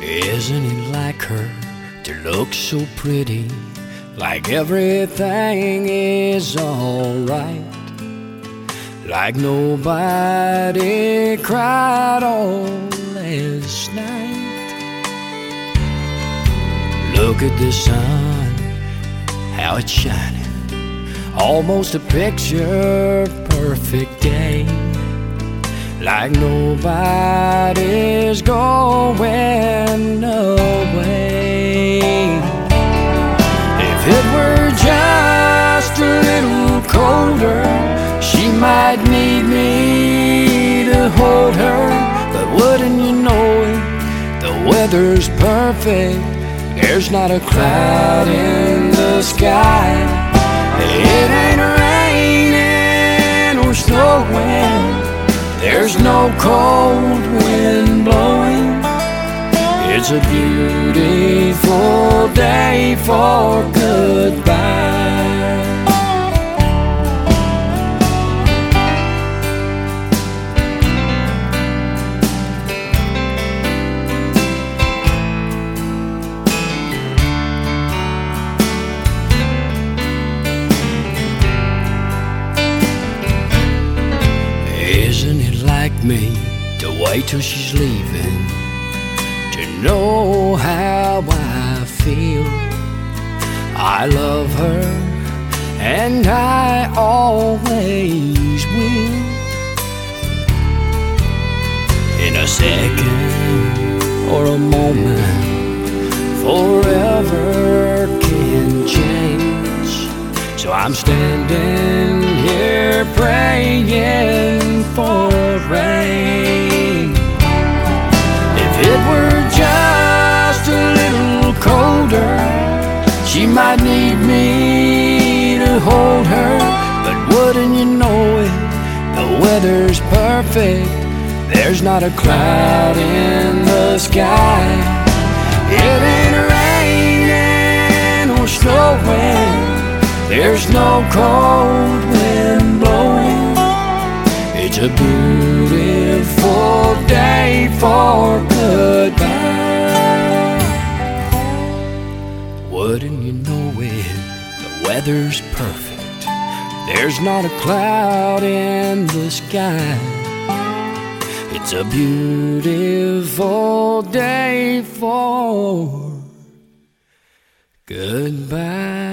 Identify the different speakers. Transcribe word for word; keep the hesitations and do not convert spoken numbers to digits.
Speaker 1: Isn't it like her to look so pretty, like everything is alright, like nobody cried all last night? Look at the sun, how it's shining, almost a picture perfect day, like nobody's going away. If it were just a little colder, she might need me to hold her. But wouldn't you know it, the weather's perfect, there's not a cloud in the sky. It ain't raining or snowing, there's no cold wind blowing. It's a beautiful day for goodbye. Isn't it like me to wait till she's leaving to know how I feel? I love her and I always will. In a second or a moment, forever can change. So I'm standing here praying for rain. If it were just a little colder, she might need me to hold her. But wouldn't you know it, the weather's perfect, there's not a cloud in the sky. It ain't raining or snowing, there's no cold wind blowing. It's a beautiful day for goodbye. Wouldn't you know it, the weather's perfect, there's not a cloud in the sky. It's a beautiful day for goodbye.